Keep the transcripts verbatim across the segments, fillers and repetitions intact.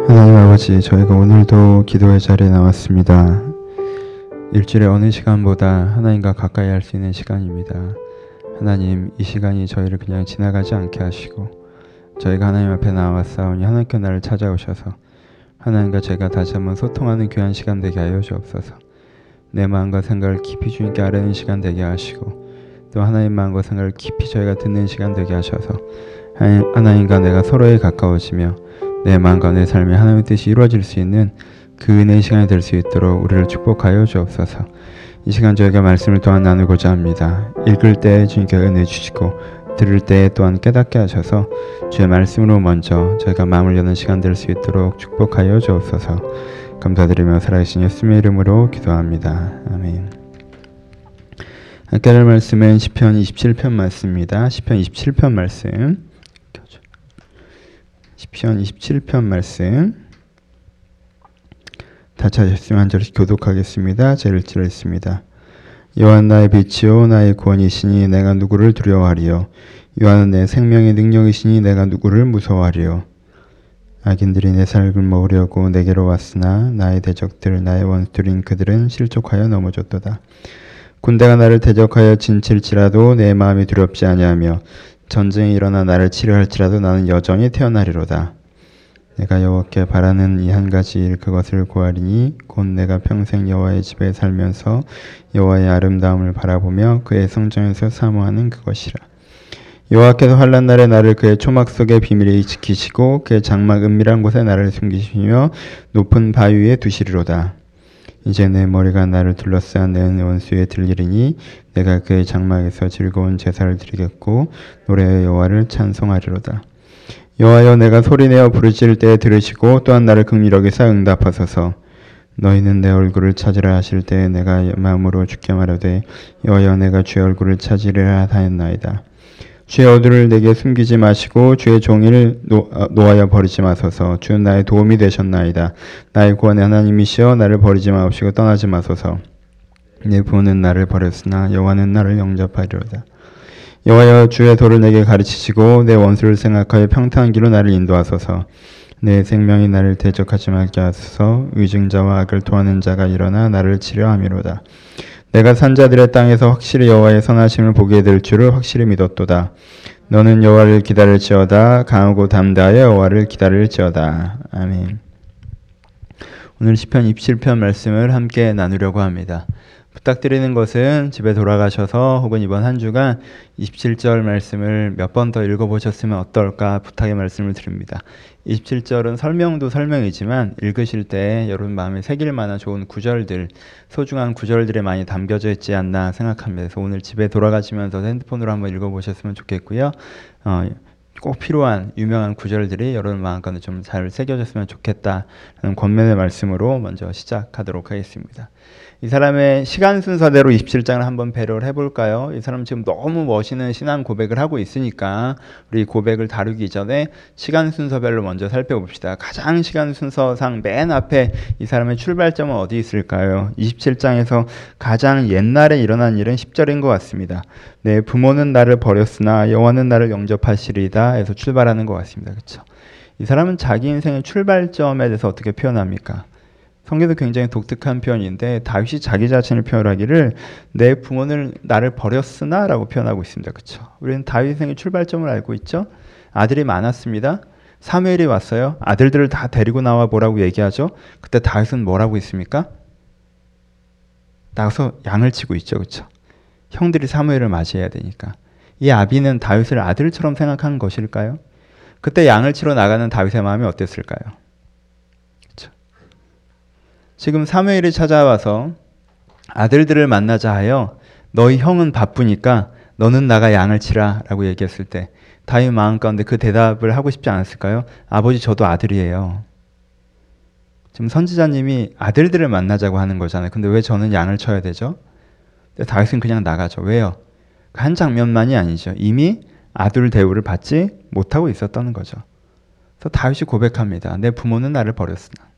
하나님 아버지, 저희가 오늘도 기도의 자리에 나왔습니다. 일주일의 어느 시간보다 하나님과 가까이 할 수 있는 시간입니다. 하나님, 이 시간이 저희를 그냥 지나가지 않게 하시고 저희가 하나님 앞에 나왔사오니 하나님께 나를 찾아오셔서 하나님과 제가 다시 한번 소통하는 귀한 시간 되게 하여 주옵소서. 내 마음과 생각을 깊이 주님께 아뢰는 시간 되게 하시고 또 하나님 마음과 생각을 깊이 저희가 듣는 시간 되게 하셔서 하나님과 내가 서로에 가까워지며 내 마음과 내 삶에 하나님의 뜻이 이루어질 수 있는 그 은혜의 시간이 될 수 있도록 우리를 축복하여 주옵소서. 이 시간 저희가 말씀을 또한 나누고자 합니다. 읽을 때 주님께 은혜 주시고 들을 때 또한 깨닫게 하셔서 주의 말씀으로 먼저 저희가 마음을 여는 시간 될 수 있도록 축복하여 주옵소서. 감사드리며 살아계신 예수님의 이름으로 기도합니다. 아멘. 함께 할 말씀은 시편 이십칠 편 말씀입니다. 시편 이십칠 편 말씀. 시편 이십칠 편 말씀 다 찾으셨으면 한 절씩 교독하겠습니다. 제일 절 있습니다. 여호와는 나의 빛이요 나의 구원이시니 내가 누구를 두려워하리요. 여호와는 내 생명의 능력이시니 내가 누구를 무서워하리요. 악인들이 내 살을 먹으려고 내게로 왔으나 나의 대적들 나의 원수들인 그들은 실족하여 넘어졌도다. 군대가 나를 대적하여 진칠지라도 내 마음이 두렵지 아니하며 전쟁이 일어나 나를 치료할지라도 나는 여전히 태어나리로다. 내가 여호와께 바라는 이 한 가지 일 그것을 구하리니 곧 내가 평생 여호와의 집에 살면서 여호와의 아름다움을 바라보며 그의 성전에서 사모하는 그것이라. 여호와께서 환난 날에 나를 그의 초막 속에 비밀히 지키시고 그의 장막 은밀한 곳에 나를 숨기시며 높은 바위 위에 두시리로다. 이제 내 머리가 나를 둘러싼 내 원수에 들리리니 내가 그의 장막에서 즐거운 제사를 드리겠고 노래의 여호와를 찬송하리로다. 여호와여, 내가 소리내어 부르짖을 때에 들으시고 또한 나를 긍휼히 여기사 응답하소서. 너희는 내 얼굴을 찾으라 하실 때에 내가 마음으로 주께 말하되 여호와여, 내가 주의 얼굴을 찾으리라 하였나이다. 주의 어두를 내게 숨기지 마시고 주의 종일 노, 놓아여 버리지 마소서. 주는 나의 도움이 되셨나이다. 나의 구원의 하나님이시여 나를 버리지 마옵시고 떠나지 마소서. 내 부모는 나를 버렸으나 여호와는 나를 영접하리로다. 여호와여, 주의 도를 내게 가르치시고 내 원수를 생각하여 평탄한 길로 나를 인도하소서. 내 생명이 나를 대적하지 말게 하소서. 의증자와 악을 토하는 자가 일어나 나를 치려함이로다. 내가 산자들의 땅에서 확실히 여호와의 선하심을 보게 될 줄을 확실히 믿었도다. 너는 여호와를 기다릴지어다. 강하고 담대하여 여호와를 기다릴지어다. 아멘. 오늘 시편 이십칠 편 말씀을 함께 나누려고 합니다. 부탁드리는 것은 집에 돌아가셔서 혹은 이번 한 주간 이십칠 절 말씀을 몇 번 더 읽어보셨으면 어떨까 부탁의 말씀을 드립니다. 이십칠 절은 설명도 설명이지만 읽으실 때 여러분 마음에 새길 만한 좋은 구절들, 소중한 구절들이 많이 담겨져 있지 않나 생각합니다. 그래서 오늘 집에 돌아가시면서 핸드폰으로 한번 읽어보셨으면 좋겠고요. 어, 꼭 필요한 유명한 구절들이 여러분 마음가에 좀 잘 새겨졌으면 좋겠다는 권면의 말씀으로 먼저 시작하도록 하겠습니다. 이 사람의 시간 순서대로 이십칠 장을 한번 배려를 해볼까요? 이 사람 지금 너무 멋있는 신앙 고백을 하고 있으니까 우리 고백을 다루기 전에 시간 순서별로 먼저 살펴봅시다. 가장 시간 순서상 맨 앞에 이 사람의 출발점은 어디 있을까요? 이십칠 장에서 가장 옛날에 일어난 일은 십 절인 것 같습니다. 내 부모는 나를 버렸으나 여호와는 나를 영접하시리다 해서 출발하는 것 같습니다. 그렇죠? 이 사람은 자기 인생의 출발점에 대해서 어떻게 표현합니까? 성경도 굉장히 독특한 표현인데 다윗이 자기 자신을 표현하기를 내 부모는 나를 버렸으나 라고 표현하고 있습니다. 그렇죠? 우리는 다윗 인생의 출발점을 알고 있죠? 아들이 많았습니다. 사무엘이 왔어요. 아들들을 다 데리고 나와 보라고 얘기하죠. 그때 다윗은 뭐라고 있습니까? 나가서 양을 치고 있죠. 그렇죠? 형들이 사무엘을 맞이해야 되니까. 이 아비는 다윗을 아들처럼 생각한 것일까요? 그때 양을 치러 나가는 다윗의 마음이 어땠을까요? 지금 사무엘이 찾아와서 아들들을 만나자 하여 너희 형은 바쁘니까 너는 나가 양을 치라 라고 얘기했을 때 다윗 마음 가운데 그 대답을 하고 싶지 않았을까요? 아버지, 저도 아들이에요. 지금 선지자님이 아들들을 만나자고 하는 거잖아요. 근데 왜 저는 양을 쳐야 되죠? 근데 다윗은 그냥 나가죠. 왜요? 한 장면만이 아니죠. 이미 아들 대우를 받지 못하고 있었다는 거죠. 그래서 다윗이 고백합니다. 내 부모는 나를 버렸으나.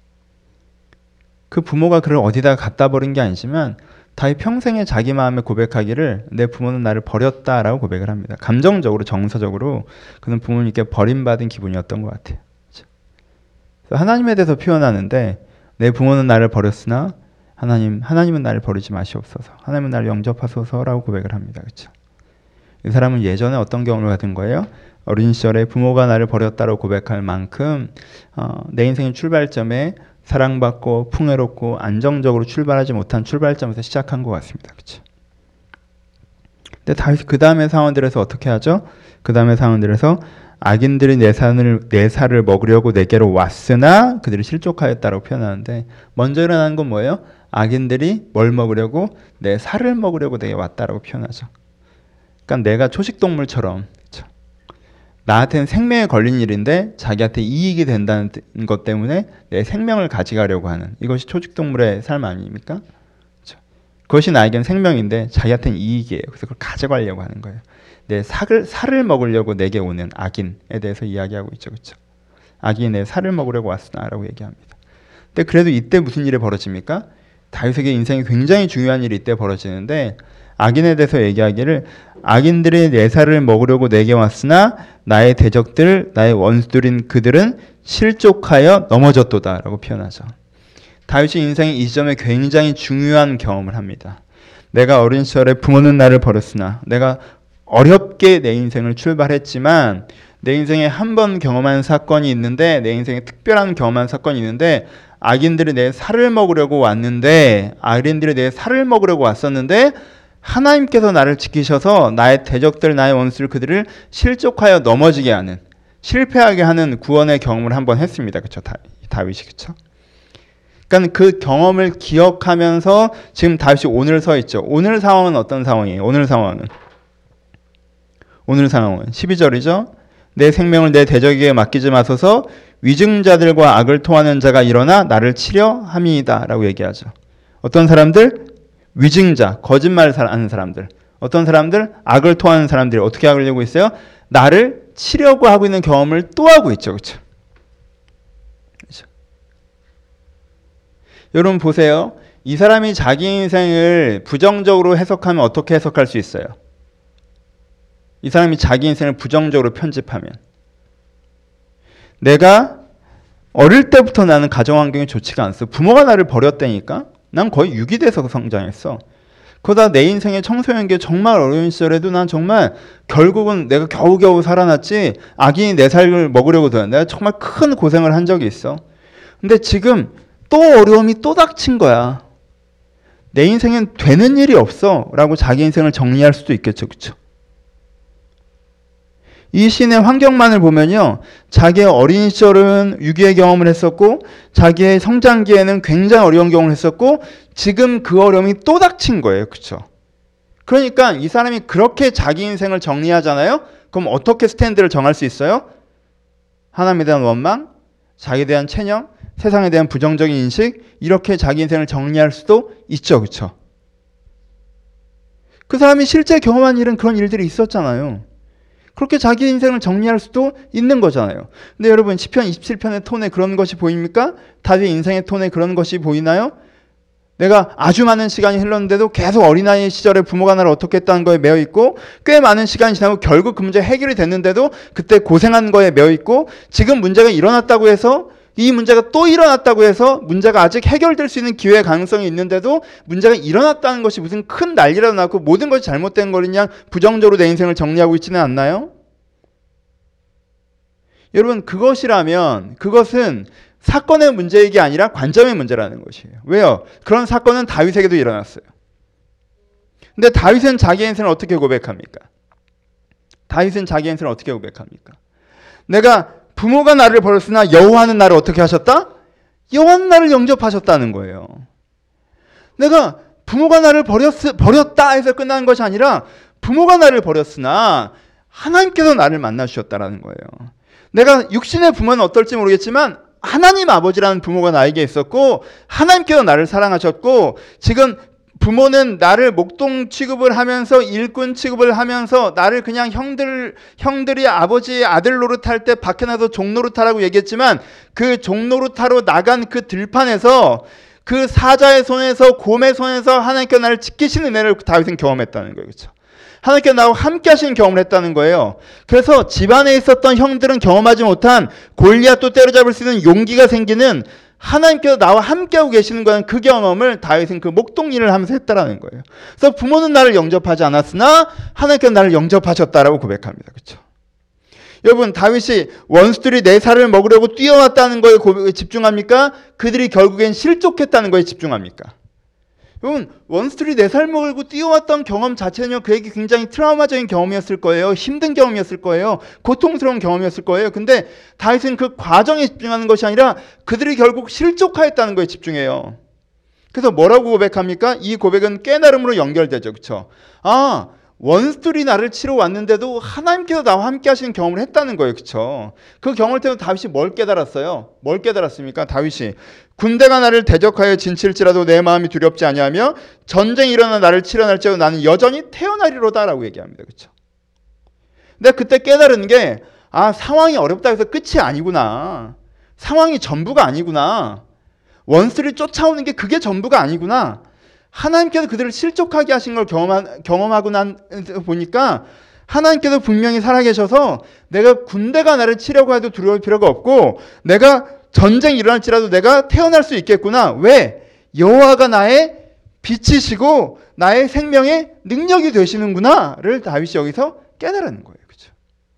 그 부모가 그를 어디다 갖다 버린 게 아니지만 다윗 평생에 자기 마음에 고백하기를 내 부모는 나를 버렸다라고 고백을 합니다. 감정적으로 정서적으로 그는 부모님께 버림받은 기분이었던 것 같아요. 하나님에 대해서 표현하는데 내 부모는 나를 버렸으나 하나님, 하나님은 나를 버리지 마시옵소서. 하나님은 나를 영접하소서라고 고백을 합니다. 그렇죠? 이 사람은 예전에 어떤 경험을 가진 거예요? 어린 시절에 부모가 나를 버렸다고 고백할 만큼 어, 내 인생의 출발점에 사랑받고 풍요롭고 안정적으로 출발하지 못한 출발점에서 시작한 것 같습니다. 그렇죠? 근데 다윗이 그 다음의 상황들에서 어떻게 하죠? 그 다음의 상황들에서 악인들이 내 살을, 내 살을 먹으려고 내게로 왔으나 그들이 실족하였다라고 표현하는데 먼저 일어난 건 뭐예요? 악인들이 뭘 먹으려고? 내 살을 먹으려고 내게 왔다라고 표현하죠. 그러니까 내가 초식동물처럼 그렇죠? 나한테는 생명에 걸린 일인데 자기한테 이익이 된다는 것 때문에 내 생명을 가져가려고 하는 이것이 초식동물의 삶 아닙니까? 그렇죠? 그것이 나에겐 생명인데 자기한테는 이익이에요. 그래서 그걸 가져가려고 하는 거예요. 내 살을, 살을 먹으려고 내게 오는 악인에 대해서 이야기하고 있죠. 그렇죠? 악인이 내 살을 먹으려고 왔으나 라고 얘기합니다. 근데 그래도 이때 무슨 일이 벌어집니까? 다윗에게 인생에 굉장히 중요한 일이 이때 벌어지는데 악인에 대해서 얘기하기를 악인들이 내 살을 먹으려고 내게 왔으나 나의 대적들, 나의 원수들인 그들은 실족하여 넘어졌도다 라고 표현하죠. 다윗이 인생의 이 시점에 굉장히 중요한 경험을 합니다. 내가 어린 시절에 부모는 나를 버렸으나 내가 어렵게 내 인생을 출발했지만 내 인생에 한 번 경험한 사건이 있는데 내 인생에 특별한 경험한 사건이 있는데 악인들이 내 살을 먹으려고 왔는데 악인들이 내 살을 먹으려고 왔었는데 하나님께서 나를 지키셔서 나의 대적들 나의 원수들 그들을 실족하여 넘어지게 하는 실패하게 하는 구원의 경험을 한번 했습니다. 그렇죠? 다윗이 그렇죠? 그러니까 그 경험을 기억하면서 지금 다윗이 오늘 서 있죠. 오늘 상황은 어떤 상황이에요? 오늘 상황은 오늘 상황은 십이 절이죠. 내 생명을 내 대적에게 맡기지 마소서 위증자들과 악을 토하는 자가 일어나 나를 치려 함이이다 라고 얘기하죠. 어떤 사람들? 위증자, 거짓말을 하는 사람들. 어떤 사람들? 악을 토하는 사람들이 어떻게 하려고 있어요? 나를 치려고 하고 있는 경험을 또 하고 있죠. 그렇죠? 그렇죠? 여러분 보세요. 이 사람이 자기 인생을 부정적으로 해석하면 어떻게 해석할 수 있어요? 이 사람이 자기 인생을 부정적으로 편집하면 내가 어릴 때부터 나는 가정 환경이 좋지가 않았어. 부모가 나를 버렸다니까. 난 거의 유기돼서 성장했어. 그러다 내 인생의 청소년기 정말 어려운 시절에도 난 정말 결국은 내가 겨우겨우 살아났지 악인이 내 살을 먹으려고 더 내가 정말 큰 고생을 한 적이 있어. 근데 지금 또 어려움이 또 닥친 거야. 내 인생엔 되는 일이 없어 라고 자기 인생을 정리할 수도 있겠죠. 그렇죠? 이 시인의 환경만을 보면요. 자기의 어린 시절은 위기의 경험을 했었고 자기의 성장기에는 굉장히 어려운 경험을 했었고 지금 그 어려움이 또 닥친 거예요. 그렇죠? 그러니까 이 사람이 그렇게 자기 인생을 정리하잖아요. 그럼 어떻게 스탠드를 정할 수 있어요? 하나님에 대한 원망, 자기에 대한 체념, 세상에 대한 부정적인 인식 이렇게 자기 인생을 정리할 수도 있죠. 그렇죠? 그 사람이 실제 경험한 일은 그런 일들이 있었잖아요. 그렇게 자기 인생을 정리할 수도 있는 거잖아요. 근데 여러분 시편 이십칠 편의 톤에 그런 것이 보입니까? 다윗 인생의 톤에 그런 것이 보이나요? 내가 아주 많은 시간이 흘렀는데도 계속 어린아이 시절에 부모가 나를 어떻게 했다는 거에 매여 있고 꽤 많은 시간이 지나고 결국 그 문제 해결이 됐는데도 그때 고생한 거에 매여 있고 지금 문제가 일어났다고 해서 이 문제가 또 일어났다고 해서 문제가 아직 해결될 수 있는 기회의 가능성이 있는데도 문제가 일어났다는 것이 무슨 큰 난리라도 났고 모든 것이 잘못된 거냐 부정적으로 내 인생을 정리하고 있지는 않나요? 여러분 그것이라면 그것은 사건의 문제이기 아니라 관점의 문제라는 것이에요. 왜요? 그런 사건은 다윗에게도 일어났어요. 근데 다윗은 자기 인생을 어떻게 고백합니까? 다윗은 자기 인생을 어떻게 고백합니까? 내가 부모가 나를 버렸으나 여호와는 나를 어떻게 하셨다? 여호와는 나를 영접하셨다는 거예요. 내가 부모가 나를 버렸, 버렸다 해서 끝나는 것이 아니라 부모가 나를 버렸으나 하나님께서 나를 만나주셨다는 거예요. 내가 육신의 부모는 어떨지 모르겠지만 하나님 아버지라는 부모가 나에게 있었고 하나님께서 나를 사랑하셨고 지금 부모는 나를 목동 취급을 하면서 일꾼 취급을 하면서 나를 그냥 형들, 형들이 아버지의 아들 노릇할 때 밖에 나서 종 노릇하라고 얘기했지만 그 종 노릇하러 나간 그 들판에서 그 사자의 손에서 곰의 손에서 하나님께서 나를 지키시는 은혜를 다윗은 경험했다는 거예요. 그렇죠? 하나님께서 나와 함께 하시는 경험을 했다는 거예요. 그래서 집안에 있었던 형들은 경험하지 못한 골리앗도 때려잡을 수 있는 용기가 생기는 하나님께서 나와 함께하고 계시는 거는 그 경험을 다윗은 그 목동일을 하면서 했다라는 거예요. 그래서 부모는 나를 영접하지 않았으나 하나님께서 나를 영접하셨다라고 고백합니다. 그렇죠? 여러분, 다윗이 원수들이 내 살을 먹으려고 뛰어왔다는 거에 고백에 집중합니까? 그들이 결국엔 실족했다는 거에 집중합니까? 여러분, 원수들이 내 살 먹으려고 뛰어왔던 경험 자체는요, 그에게 굉장히 트라우마적인 경험이었을 거예요. 힘든 경험이었을 거예요. 고통스러운 경험이었을 거예요. 근데 다윗은 그 과정에 집중하는 것이 아니라 그들이 결국 실족하였다는 거에 집중해요. 그래서 뭐라고 고백합니까? 이 고백은 깨달음으로 연결되죠. 그렇죠? 아, 원수들이 나를 치러 왔는데도 하나님께서 나와 함께 하시는 경험을 했다는 거예요. 그렇죠? 그 경험을 통해 다윗이 뭘 깨달았어요? 뭘 깨달았습니까? 다윗이 군대가 나를 대적하여 진칠지라도 내 마음이 두렵지 아니하며 전쟁이 일어나 나를 치러 날지라도 나는 여전히 태어나리로다라고 얘기합니다. 그렇죠? 근데 그때 깨달은 게 아, 상황이 어렵다 해서 끝이 아니구나. 상황이 전부가 아니구나. 원수들이 쫓아오는 게 그게 전부가 아니구나. 하나님께서 그들을 실족하게 하신 걸 경험하, 경험하고 난 보니까 하나님께서 분명히 살아계셔서 내가 군대가 나를 치려고 해도 두려울 필요가 없고 내가 전쟁이 일어날지라도 내가 태어날 수 있겠구나. 왜? 여호와가 나의 빛이시고 나의 생명의 능력이 되시는구나를 다윗이 여기서 깨달은 거예요. 그렇죠?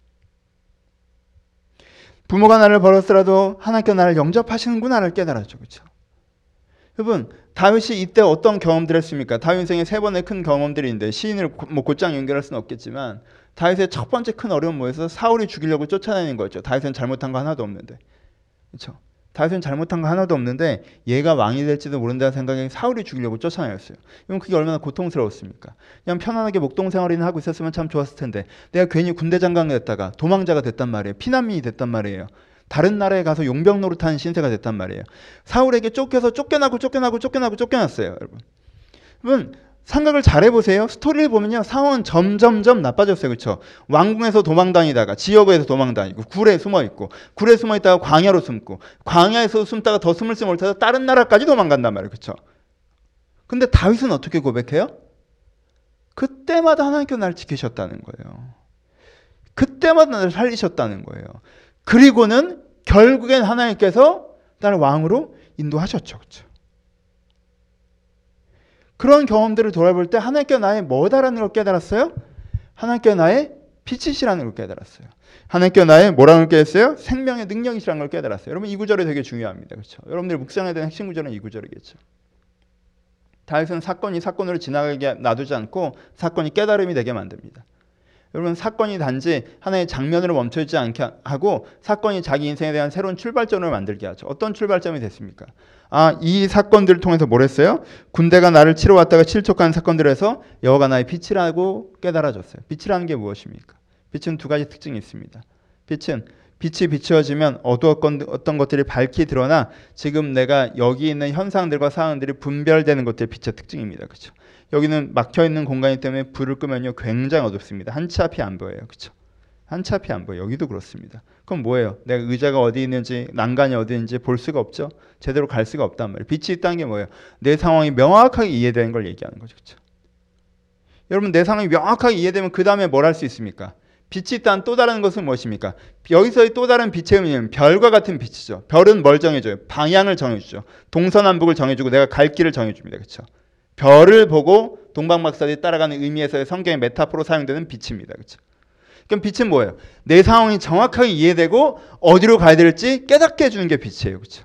부모가 나를 버렸더라도 하나님께서 나를 영접하시는구나를 깨달았죠. 그렇죠? 여러분, 다윗이 이때 어떤 경험들을 했습니까? 다윗 인생에 세 번의 큰 경험들이 있는데 시인을 뭐 곧장 연결할 수는 없겠지만 다윗의 첫 번째 큰 어려움은 뭐였어요? 사울이 죽이려고 쫓아다니는 거였죠. 다윗은 잘못한 거 하나도 없는데. 그렇죠? 다윗은 잘못한 거 하나도 없는데 얘가 왕이 될지도 모른다는 생각에 사울이 죽이려고 쫓아다녔어요. 그럼 그게 얼마나 고통스러웠습니까? 그냥 편안하게 목동 생활이나 하고 있었으면 참 좋았을 텐데 내가 괜히 군대 장관 됐다가 도망자가 됐단 말이에요. 피난민이 됐단 말이에요. 다른 나라에 가서 용병 노릇하는 신세가 됐단 말이에요. 사울에게 쫓겨서 쫓겨나고 쫓겨나고 쫓겨나고 쫓겨났어요. 여러분. 여러분 생각을 잘해보세요. 스토리를 보면요. 상황은 점점점 나빠졌어요. 그렇죠? 왕궁에서 도망다니다가 지역에서 도망다니고 굴에 숨어있고 굴에 숨어있다가 광야로 숨고 광야에서 숨다가 더 숨을 수 못해서 다른 나라까지 도망간단 말이에요. 그렇죠? 근데 다윗은 어떻게 고백해요? 그때마다 하나님께서 나를 지키셨다는 거예요. 그때마다 나를 살리셨다는 거예요. 그리고는 결국엔 하나님께서 나를 왕으로 인도하셨죠. 그렇죠? 그런 경험들을 돌아볼 때 하나님께서 나의 뭐다라는 걸 깨달았어요? 하나님께서 나의 빛이시라는 걸 깨달았어요. 하나님께서 나의 뭐라는 걸 깨달았어요? 생명의 능력이시라는 걸 깨달았어요. 여러분 이 구절이 되게 중요합니다. 그렇죠? 여러분들이 묵상해야 되는 핵심 구절은 이 구절이겠죠. 다윗은 사건이 사건으로 지나가게 놔두지 않고 사건이 깨달음이 되게 만듭니다. 여러분 사건이 단지 하나의 장면으로 멈춰있지 않게 하고 사건이 자기 인생에 대한 새로운 출발점을 만들게 하죠. 어떤 출발점이 됐습니까? 아, 이 사건들을 통해서 뭘 했어요? 군대가 나를 치러 왔다가 실족한 사건들에서 여호와가 나의 빛이라고 깨달아졌어요. 빛이라는 게 무엇입니까? 빛은 두 가지 특징이 있습니다. 빛은 빛이 비추어지면 어두웠던 어떤 것들이 밝히 드러나 지금 내가 여기 있는 현상들과 상황들이 분별되는 것들이 빛의 특징입니다. 그렇죠? 여기는 막혀있는 공간이기 때문에 불을 끄면요 굉장히 어둡습니다. 한 치 앞이 안 보여요. 그렇죠? 한 치 앞이 안 보여요. 여기도 그렇습니다. 그럼 뭐예요? 내가 의자가 어디 있는지 난간이 어디 있는지 볼 수가 없죠. 제대로 갈 수가 없단 말이에요. 빛이 있다는 게 뭐예요? 내 상황이 명확하게 이해되는 걸 얘기하는 거죠. 그렇죠? 여러분 내 상황이 명확하게 이해되면 그 다음에 뭘 할 수 있습니까? 빛이 있다는 또 다른 것은 무엇입니까? 여기서의 또 다른 빛의 의미는 별과 같은 빛이죠. 별은 뭘 정해줘요? 방향을 정해주죠. 동서남북을 정해주고 내가 갈 길을 정해줍니다. 그렇죠? 별을 보고 동방박사들이 따라가는 의미에서의 성경의 메타포로 사용되는 빛입니다. 그렇죠? 그럼 빛은 뭐예요? 내 상황이 정확하게 이해되고 어디로 가야 될지 깨닫게 해주는 게 빛이에요. 그렇죠?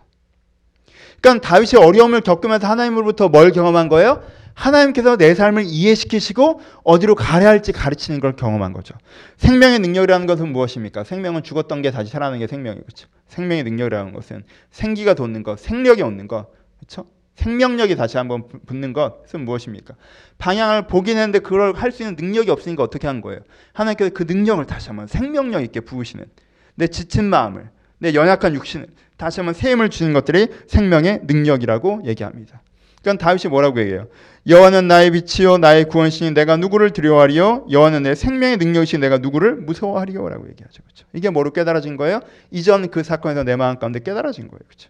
그러니까 다윗이 어려움을 겪으면서 하나님으로부터 뭘 경험한 거예요? 하나님께서 내 삶을 이해시키시고 어디로 가야 할지 가르치는 걸 경험한 거죠. 생명의 능력이라는 것은 무엇입니까? 생명은 죽었던 게 다시 살아나는 게 생명이에요. 그렇죠? 생명의 능력이라는 것은 생기가 돋는 것, 생력이 얻는 것, 그렇죠? 생명력이 다시 한번 붙는 것은 무엇입니까? 방향을 보긴 했는데 그걸 할 수 있는 능력이 없으니까 어떻게 한 거예요? 하나님께서 그 능력을 다시 한번 생명력 있게 부으시는 내 지친 마음을, 내 연약한 육신을 다시 한번 새 힘을 주는 것들이 생명의 능력이라고 얘기합니다. 그러니까 다윗이 뭐라고 얘기해요? 여호와는 나의 빛이요 나의 구원이시니 내가 누구를 두려워하리요? 여호와는 내 생명의 능력이시니 내가 누구를 무서워하리요? 라고 얘기하죠. 그렇죠? 이게 뭐로 깨달아진 거예요? 이전 그 사건에서 내 마음 가운데 깨달아진 거예요. 그렇죠?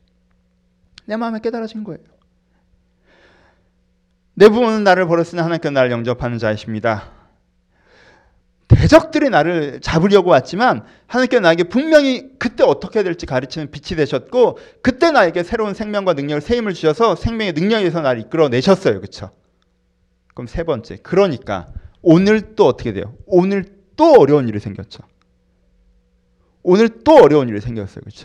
내 마음에 깨달아진 거예요. 내 부모는 나를 버렸으나 하나님께서 나를 영접하는 자이십니다. 대적들이 나를 잡으려고 왔지만 하나님께서 나에게 분명히 그때 어떻게 해야 될지 가르치는 빛이 되셨고 그때 나에게 새로운 생명과 능력을 새 힘을 주셔서 생명의 능력에서 나를 이끌어내셨어요. 그렇죠? 그럼 세 번째, 그러니까 오늘 또 어떻게 돼요? 오늘 또 어려운 일이 생겼죠. 오늘 또 어려운 일이 생겼어요. 그렇죠?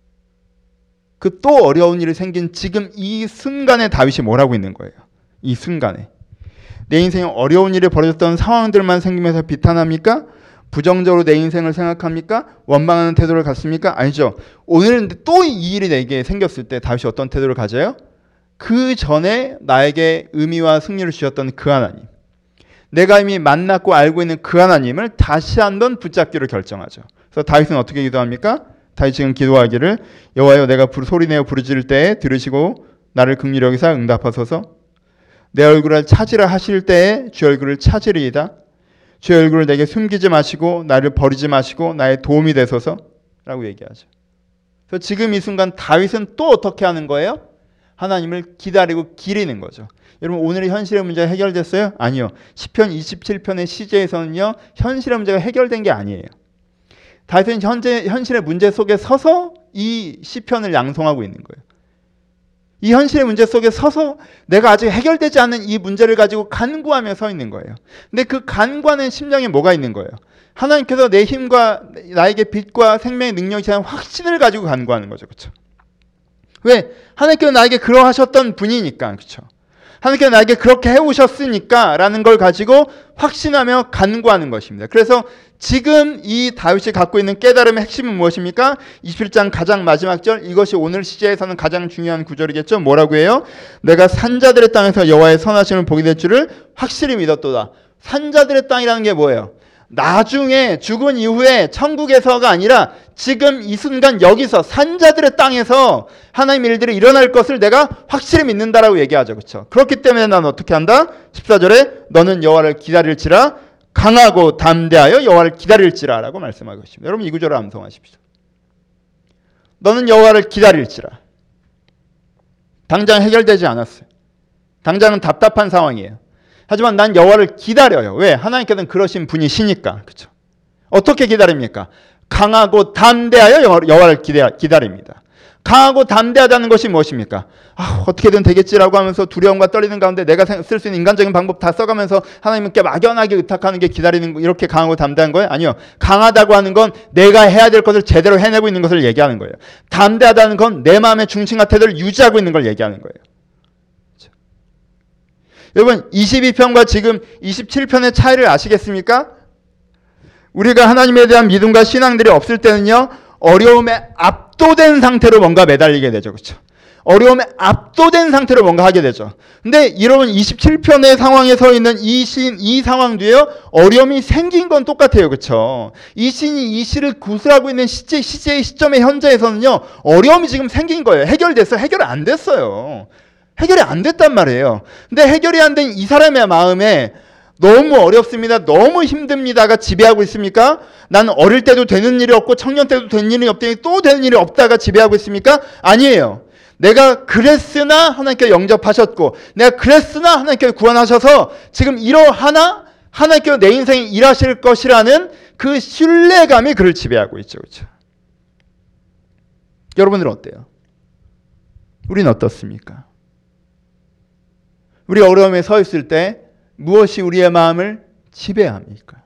그 또 어려운 일이 생긴 지금 이 순간에 다윗이 뭘 하고 있는 거예요? 이 순간에 내 인생에 어려운 일이 벌어졌던 상황들만 생기면서 비탄합니까? 부정적으로 내 인생을 생각합니까? 원망하는 태도를 갖습니까? 아니죠. 오늘은 또 이 일이 내게 생겼을 때 다윗이 어떤 태도를 가져요? 그 전에 나에게 의미와 승리를 주셨던 그 하나님, 내가 이미 만났고 알고 있는 그 하나님을 다시 한번 붙잡기로 결정하죠. 그래서 다윗은 어떻게 기도합니까? 다윗이 지금 기도하기를 여호와여 내가 소리내어 부르짖을 때에 들으시고 나를 긍휼히 여기사 응답하소서. 내 얼굴을 찾으라 하실 때에 주의 얼굴을 찾으리이다. 주의 얼굴을 내게 숨기지 마시고 나를 버리지 마시고 나의 도움이 되소서 라고 얘기하죠. 그래서 지금 이 순간 다윗은 또 어떻게 하는 거예요? 하나님을 기다리고 기리는 거죠. 여러분 오늘의 현실의 문제가 해결됐어요? 아니요. 시편 이십칠 편의 시제에서는요 현실의 문제가 해결된 게 아니에요. 다윗은 현재 현실의 문제 속에 서서 이 시편을 양송하고 있는 거예요. 이 현실의 문제 속에 서서 내가 아직 해결되지 않는 이 문제를 가지고 간구하며 서 있는 거예요. 근데 그 간구하는 심정에 뭐가 있는 거예요? 하나님께서 내 힘과 나에게 빛과 생명의 능력이 대한 확신을 가지고 간구하는 거죠. 그렇죠? 왜? 하나님께서 나에게 그러하셨던 분이니까. 그렇죠? 하나님께서 나에게 그렇게 해오셨으니까 라는 걸 가지고 확신하며 간구하는 것입니다. 그래서 지금 이 다윗이 갖고 있는 깨달음의 핵심은 무엇입니까? 이십일 장 가장 마지막 절, 이것이 오늘 시제에서는 가장 중요한 구절이겠죠. 뭐라고 해요? 내가 산자들의 땅에서 여호와의 선하심을 보게 될 줄을 확실히 믿었도다. 산자들의 땅이라는 게 뭐예요? 나중에 죽은 이후에 천국에서가 아니라 지금 이 순간 여기서 산자들의 땅에서 하나님의 일들이 일어날 것을 내가 확실히 믿는다라고 얘기하죠. 그렇죠? 그렇기 때문에 나는 어떻게 한다? 십사 절에 너는 여호와를 기다릴지라 강하고 담대하여 여호와를 기다릴지라 라고 말씀하고 있습니다. 여러분 이 구절을 암송하십시오. 너는 여호와를 기다릴지라. 당장 해결되지 않았어요. 당장은 답답한 상황이에요. 하지만 난 여호와를 기다려요. 왜? 하나님께서는 그러신 분이시니까. 그렇죠? 어떻게 기다립니까? 강하고 담대하여 여호와를 기다립니다. 강하고 담대하다는 것이 무엇입니까? 아, 어떻게든 되겠지라고 하면서 두려움과 떨리는 가운데 내가 쓸 수 있는 인간적인 방법 다 써가면서 하나님께 막연하게 의탁하는 게 기다리는 거, 이렇게 강하고 담대한 거예요? 아니요. 강하다고 하는 건 내가 해야 될 것을 제대로 해내고 있는 것을 얘기하는 거예요. 담대하다는 건 내 마음의 중심과 태도를 유지하고 있는 걸 얘기하는 거예요. 그렇죠? 여러분 이십이 편과 지금 이십칠 편의 차이를 아시겠습니까? 우리가 하나님에 대한 믿음과 신앙들이 없을 때는요 어려움에 압도된 상태로 뭔가 매달리게 되죠. 그렇죠? 어려움에 압도된 상태로 뭔가 하게 되죠. 근데 여러분 이십칠 편의 상황에 서 있는 이 신, 이 상황도요 어려움이 생긴 건 똑같아요. 그렇죠? 이 신이 이 시를 구슬하고 있는 시제, 시제의 시점의 현재에서는요 어려움이 지금 생긴 거예요. 해결됐어요? 해결이 안 됐어요. 해결이 안 됐단 말이에요. 근데 해결이 안 된 이 사람의 마음에 너무 어렵습니다. 너무 힘듭니다가 지배하고 있습니까? 나는 어릴 때도 되는 일이 없고 청년 때도 되는 일이 없더니 또 되는 일이 없다가 지배하고 있습니까? 아니에요. 내가 그랬으나 하나님께 영접하셨고 내가 그랬으나 하나님께 구원하셔서 지금 이러하나 하나님께서 내 인생에 일하실 것이라는 그 신뢰감이 그를 지배하고 있죠. 그렇죠? 여러분들은 어때요? 우리는 어떻습니까? 우리 어려움에 서 있을 때 무엇이 우리의 마음을 지배합니까?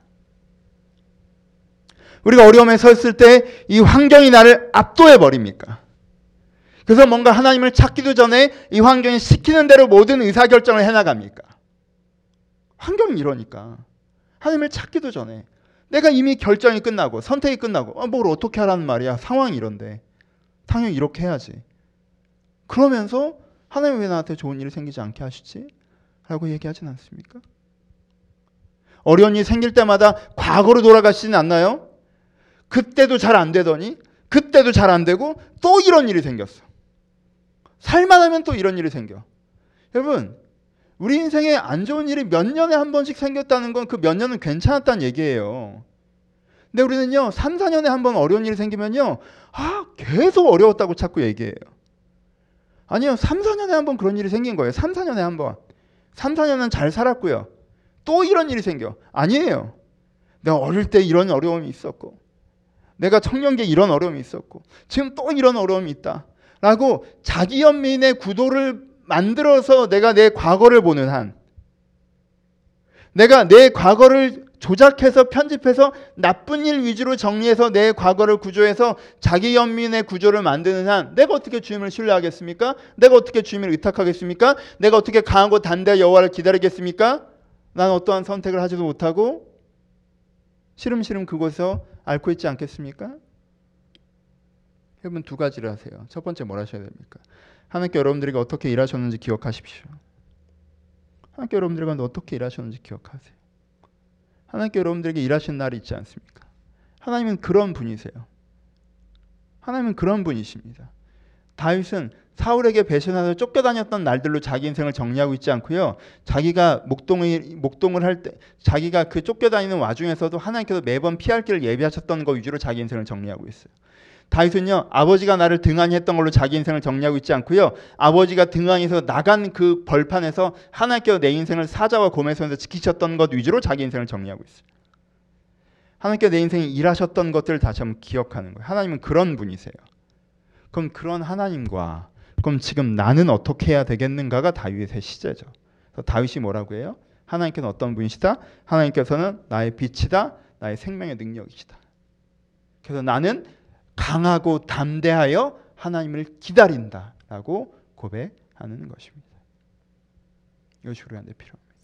우리가 어려움에 서 있을 때 이 환경이 나를 압도해 버립니까? 그래서 뭔가 하나님을 찾기도 전에 이 환경이 시키는 대로 모든 의사결정을 해나갑니까? 환경이 이러니까 하나님을 찾기도 전에 내가 이미 결정이 끝나고 선택이 끝나고 아, 뭘 어떻게 하라는 말이야. 상황이 이런데 당연히 이렇게 해야지. 그러면서 하나님 왜 나한테 좋은 일이 생기지 않게 하시지? 라고 얘기하진 않습니까? 어려운 일이 생길 때마다 과거로 돌아가시진 않나요? 그때도 잘 안 되더니 그때도 잘 안 되고 또 이런 일이 생겼어. 살만하면 또 이런 일이 생겨. 여러분 우리 인생에 안 좋은 일이 몇 년에 한 번씩 생겼다는 건 그 몇 년은 괜찮았다는 얘기예요. 근데 우리는요 삼, 사 년에 한 번 어려운 일이 생기면요 아 계속 어려웠다고 자꾸 얘기해요. 아니요 삼, 사 년에 한 번 그런 일이 생긴 거예요. 삼, 사 년에 한 번. 삼, 사 년은 잘 살았고요. 또 이런 일이 생겨. 아니에요. 내가 어릴 때 이런 어려움이 있었고, 내가 청년기에 이런 어려움이 있었고, 지금 또 이런 어려움이 있다 라고 자기 연민의 구도를 만들어서 내가 내 과거를 보는 한, 내가 내 과거를 조작해서 편집해서 나쁜 일 위주로 정리해서 내 과거를 구조해서 자기 연민의 구조를 만드는 한, 내가 어떻게 주님을 신뢰하겠습니까? 내가 어떻게 주님을 의탁하겠습니까? 내가 어떻게 강하고 담대한 여호와를 기다리겠습니까? 난 어떠한 선택을 하지도 못하고 시름시름 그곳에서 앓고 있지 않겠습니까? 여러분 두 가지를 하세요. 첫 번째 뭘 하셔야 됩니까? 하나님께 여러분들에게 어떻게 일하셨는지 기억하십시오. 하나님께 여러분들과 어떻게 일하셨는지 기억하세요. 하나님께 여러분들에게 일하신 날이 있지 않습니까? 하나님은 그런 분이세요. 하나님은 그런 분이십니다. 다윗은 사울에게 배신하여 쫓겨다녔던 날들로 자기 인생을 정리하고 있지 않고요. 자기가 목동을, 목동을 할 때, 자기가 그 쫓겨다니는 와중에서도 하나님께서 매번 피할 길을 예비하셨던 것 위주로 자기 인생을 정리하고 있어요. 다윗은요, 아버지가 나를 등한히 했던 걸로 자기 인생을 정리하고 있지 않고요. 아버지가 등한히서 나간 그 벌판에서 하나님께서 내 인생을 사자와 곰의 손에서 지키셨던 것 위주로 자기 인생을 정리하고 있어요. 하나님께서 내 인생에 일하셨던 것들을 다시 한번 기억하는 거예요. 하나님은 그런 분이세요. 그럼 그런 하나님과 그럼 지금 나는 어떻게 해야 되겠는가가 다윗의 시제죠. 그래서 다윗이 뭐라고 해요? 하나님께서는 어떤 분이시다? 하나님께서는 나의 빛이다. 나의 생명의 능력이시다. 그래서 나는 강하고 담대하여 하나님을 기다린다라고 고백하는 것입니다. 이것이 우리한테 필요합니다.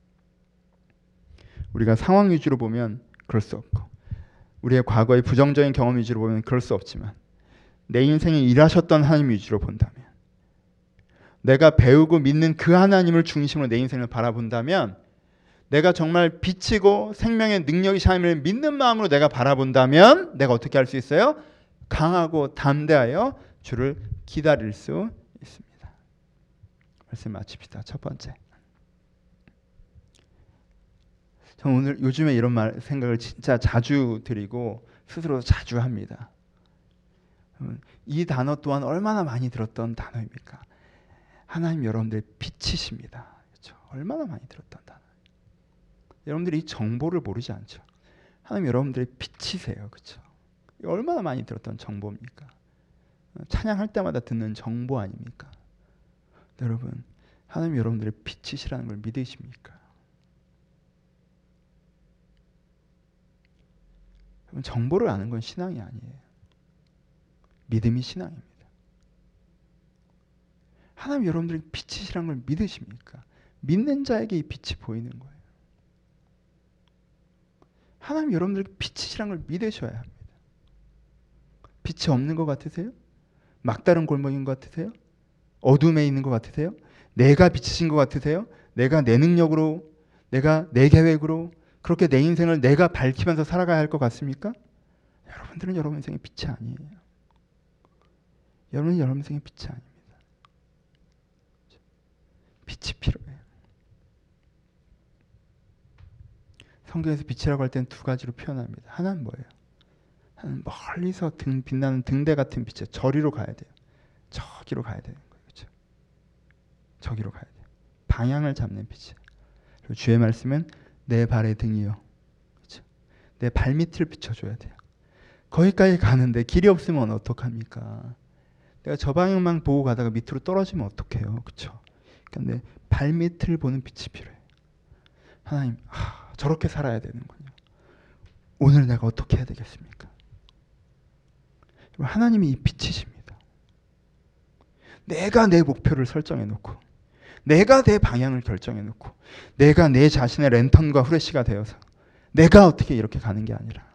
우리가 상황 위주로 보면 그럴 수 없고, 우리의 과거의 부정적인 경험 위주로 보면 그럴 수 없지만, 내 인생에 일하셨던 하나님 위주로 본다면, 내가 배우고 믿는 그 하나님을 중심으로 내 인생을 바라본다면, 내가 정말 빛이고 생명의 능력이신 하나님을 믿는 마음으로 내가 바라본다면 내가 어떻게 할 수 있어요? 강하고 담대하여 주를 기다릴 수 있습니다. 말씀 마칩시다. 첫 번째, 저는 오늘 요즘에 이런 말 생각을 진짜 자주 드리고 스스로 자주 합니다. 이 단어 또한 얼마나 많이 들었던 단어입니까? 하나님 여러분들의 빛이십니다. 그렇죠? 얼마나 많이 들었던 단어. 여러분들이 이 정보를 모르지 않죠. 하나님 여러분들의 빛이세요. 그렇죠? 얼마나 많이 들었던 정보입니까? 찬양할 때마다 듣는 정보 아닙니까? 여러분, 하나님 여러분들의 빛이시라는 걸 믿으십니까? 정보를 아는 건 신앙이 아니에요. 믿음이 신앙입니다. 하나님 여러분들의 빛이시라는 걸 믿으십니까? 믿는 자에게 이 빛이 보이는 거예요. 하나님 여러분들의 빛이시라는 걸 믿으셔야 합니다. 빛이 없는 것 같으세요? 막다른 골목인 것 같으세요? 어둠에 있는 것 같으세요? 내가 빛이신 것 같으세요? 내가 내 능력으로, 내가 내 계획으로 그렇게 내 인생을 내가 밝히면서 살아가야 할 것 같습니까? 여러분들은 여러분 인생의 빛이 아니에요. 여러분은 여러분 인생의 빛이 아닙니다. 빛이 필요해요. 성경에서 빛이라고 할 때는 두 가지로 표현합니다. 하나는 뭐예요? 하나는 멀리서 등, 빛나는 등대 같은 빛이에요. 저리로 가야 돼요. 저기로 가야 되는 거예요. 그렇죠? 저기로 가야 돼요. 방향을 잡는 빛이에요. 그리고 주의 말씀은 내 발의 등이요. 그렇죠? 내 발밑을 비춰줘야 돼요. 거기까지 가는데 길이 없으면 어떡합니까? 내가 저 방향만 보고 가다가 밑으로 떨어지면 어떡해요? 그렇죠? 그러니까 내 발밑을 보는 빛이 필요해요. 하나님, 아, 저렇게 살아야 되는군요. 오늘 내가 어떻게 해야 되겠습니까? 하나님이 이 빛이십니다. 내가 내 목표를 설정해 놓고, 내가 내 방향을 결정해 놓고, 내가 내 자신의 랜턴과 후레쉬가 되어서 내가 어떻게 이렇게 가는 게 아니라,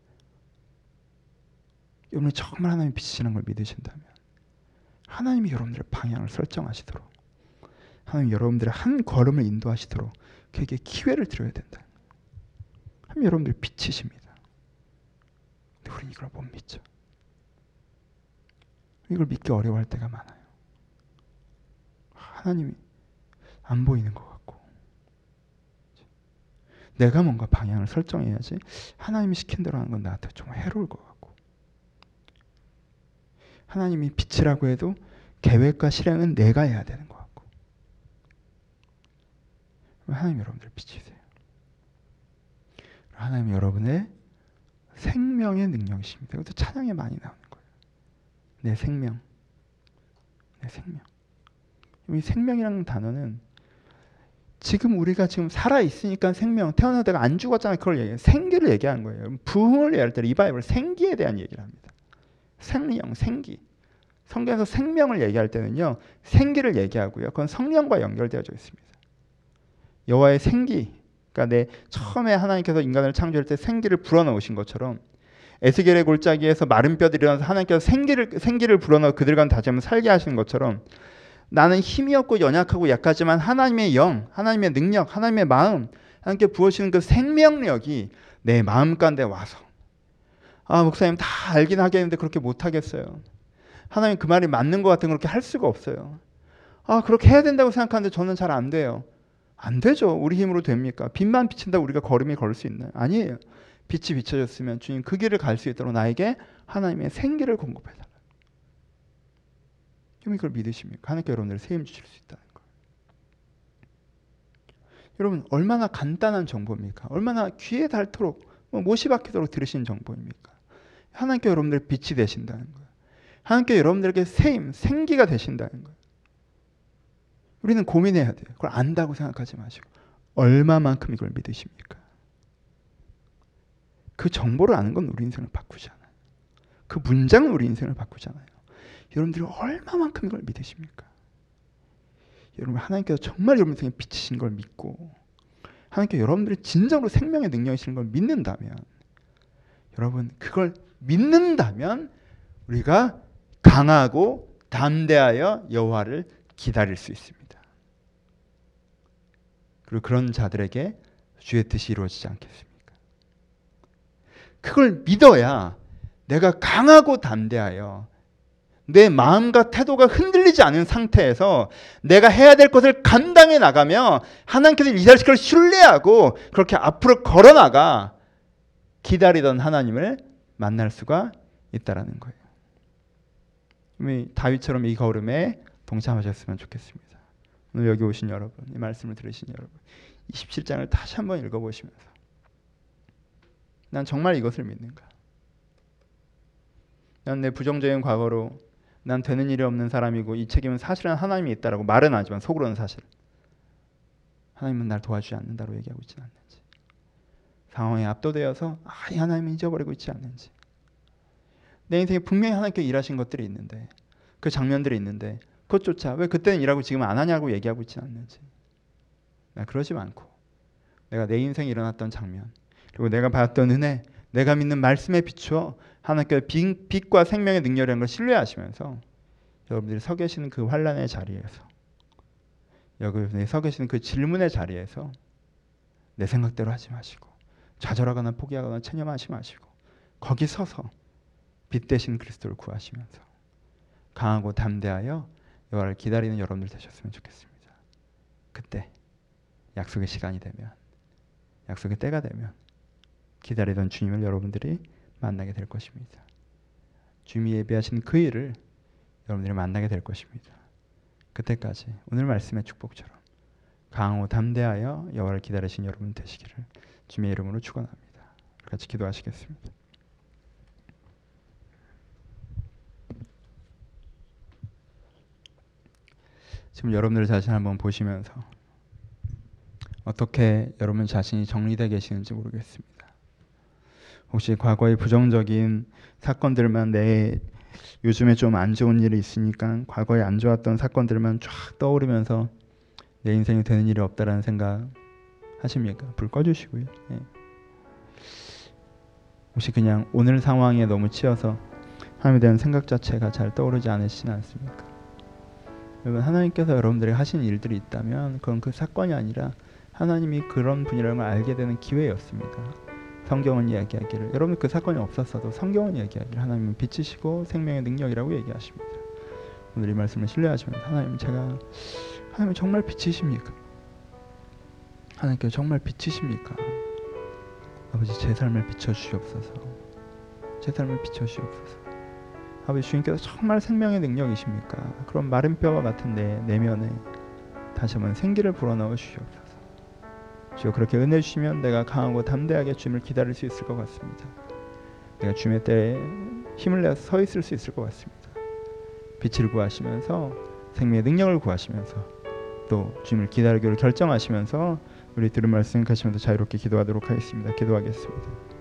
여러분이 정말 하나님이 빛이시는 걸 믿으신다면 하나님이 여러분들의 방향을 설정하시도록, 하나님 여러분들의 한 걸음을 인도하시도록 그에게 기회를 드려야 된다. 하나님 여러분들의 빛이십니다. 근데 우리는 이걸 못 믿죠. 이걸 믿기 어려워할 때가 많아요. 하나님이 안 보이는 것 같고, 내가 뭔가 방향을 설정해야지 하나님이 시킨 대로 하는 건 나한테 좀 해로울 것 같고, 하나님이 빛이라고 해도 계획과 실행은 내가 해야 되는 것 같고, 하나님 여러분들 빛이세요. 하나님 여러분의 생명의 능력이십니다. 이것도 찬양에 많이 나오는 거예요. 내 생명, 내 생명. 이 생명이라는 단어는 지금 우리가 지금 살아 있으니까 생명, 태어나다가 안 죽었잖아요. 그걸 얘기해요. 생기를 얘기하는 거예요. 부흥을 얘기할 때 리바이벌 생기에 대한 얘기를 합니다. 생명, 생기. 성경에서 생명을 얘기할 때는요, 생기를 얘기하고요. 그건 성령과 연결되어져 있습니다. 여호와의 생기, 그러니까 내 처음에 하나님께서 인간을 창조할 때 생기를 불어넣으신 것처럼 에스겔의 골짜기에서 마른 뼈들이 일어나서 하나님께서 생기를 생기를 불어넣어 그들과 다시 한번 살게 하시는 것처럼 나는 힘이 없고 연약하고 약하지만 하나님의 영, 하나님의 능력, 하나님의 마음, 하나님께 부어주시는 그 생명력이 내 마음 가운데 와서, 아 목사님 다 알긴 하겠는데 그렇게 못하겠어요. 하나님 그 말이 맞는 것 같은 그렇게 할 수가 없어요. 아 그렇게 해야 된다고 생각하는데 저는 잘 안 돼요. 안 되죠. 우리 힘으로 됩니까? 빛만 비친다고 우리가 걸음이 걸을 수 있나요? 아니에요. 빛이 비춰졌으면 주님 그 길을 갈 수 있도록 나에게 하나님의 생기를 공급해달라. 여러분 이걸 믿으십니까? 하나님께 여러분들 세임 주실 수 있다는 거예요. 여러분 얼마나 간단한 정보입니까? 얼마나 귀에 닳도록 뭐 못이 박히도록 들으신 정보입니까? 하나님께 여러분들 빛이 되신다는 거예요. 하나님께 여러분들에게 세임, 생기가 되신다는 거예요. 우리는 고민해야 돼요. 그걸 안다고 생각하지 마시고 얼마만큼 이걸 믿으십니까? 그 정보를 아는 건 우리 인생을 바꾸잖아요. 그 문장은 우리 인생을 바꾸잖아요. 여러분들이 얼마만큼 이걸 믿으십니까? 여러분 하나님께서 정말 여러분 인생에 비치신 걸 믿고 하나님께 여러분들이 진정으로 생명의 능력이시는 걸 믿는다면, 여러분 그걸 믿는다면 우리가 강하고 담대하여 여호와를 기다릴 수 있습니다. 그리고 그런 자들에게 주의 뜻이 이루어지지 않겠습니까? 그걸 믿어야 내가 강하고 담대하여 내 마음과 태도가 흔들리지 않은 상태에서 내가 해야 될 것을 감당해 나가며 하나님께서 이스라엘 걸 신뢰하고 그렇게 앞으로 걸어나가 기다리던 하나님을 만날 수가 있다라는 거예요. 우리 다윗처럼 이 걸음에 동참하셨으면 좋겠습니다. 오늘 여기 오신 여러분, 이 말씀을 들으신 여러분, 이십칠 장을 다시 한번 읽어보시면서 난 정말 이것을 믿는가? 난 내 부정적인 과거로 난 되는 일이 없는 사람이고 이 책임은 사실은 하나님이 있다라고 말은 하지만 속으로는 사실 하나님은 날 도와주지 않는다고 얘기하고 있지는 않는지, 상황에 압도되어서 아, 이 하나님을 잊어버리고 있지 않는지, 내 인생에 분명히 하나님께 일하신 것들이 있는데 그 장면들이 있는데 그것조차 왜 그때는 일하고 지금 안 하냐고 얘기하고 있지는 않는지, 나 그러지 않고 내가 내 인생에 일어났던 장면 그리고 내가 받았던 은혜, 내가 믿는 말씀에 비추어 하나님께 빛과 생명의 능력이라는 걸 신뢰하시면서 여러분들이 서 계시는 그 환난의 자리에서, 여러분들이 서 계시는 그 질문의 자리에서 내 생각대로 하지 마시고 좌절하거나 포기하거나 체념하지 마시고 거기 서서 빛 대신 그리스도를 구하시면서 강하고 담대하여 여호와를 기다리는 여러분들 되셨으면 좋겠습니다. 그때 약속의 시간이 되면, 약속의 때가 되면 기다리던 주님을 여러분들이 만나게 될 것입니다. 주님이 예비하신 그 일을 여러분들이 만나게 될 것입니다. 그때까지 오늘 말씀의 축복처럼 강하고 담대하여 여호와를 기다리신 여러분 되시기를 주님의 이름으로 축원합니다. 같이 기도하시겠습니다. 지금 여러분들 자신 한번 보시면서 어떻게 여러분 자신이 정리되어 계시는지 모르겠습니다. 혹시 과거의 부정적인 사건들만, 내 요즘에 좀 안 좋은 일이 있으니까 과거에 안 좋았던 사건들만 쫙 떠오르면서 내 인생에 되는 일이 없다라는 생각 하십니까? 불 꺼주시고요. 예. 혹시 그냥 오늘 상황에 너무 치여서 하나님에 대한 생각 자체가 잘 떠오르지 않으시진 않습니까? 여러분 하나님께서 여러분들에게 하신 일들이 있다면 그건 그 사건이 아니라 하나님이 그런 분이라는 걸 알게 되는 기회였습니다. 성경은 이야기하기를, 여러분 그 사건이 없었어도 성경은 이야기하기를 하나님은 빛이시고 생명의 능력이라고 얘기하십니다. 오늘 이 말씀을 신뢰하시면서 하나님, 제가 하나님 정말 빛이십니까? 하나님께서 정말 빛이십니까? 아버지 제 삶을 비춰주시옵소서. 제 삶을 비춰주시옵소서. 아버지 주님께서 정말 생명의 능력이십니까? 그런 마른 뼈와 같은 내 내면에 다시 한번 생기를 불어넣어 주시옵소서. 주여 그렇게 은혜 주시면 내가 강하고 담대하게 주님을 기다릴 수 있을 것 같습니다. 내가 주님의 때에 힘을 내서 서 있을 수 있을 것 같습니다. 빛을 구하시면서 생명의 능력을 구하시면서 또 주님을 기다리기를 결정하시면서 우리 들은 말씀 가시면서 자유롭게 기도하도록 하겠습니다. 기도하겠습니다.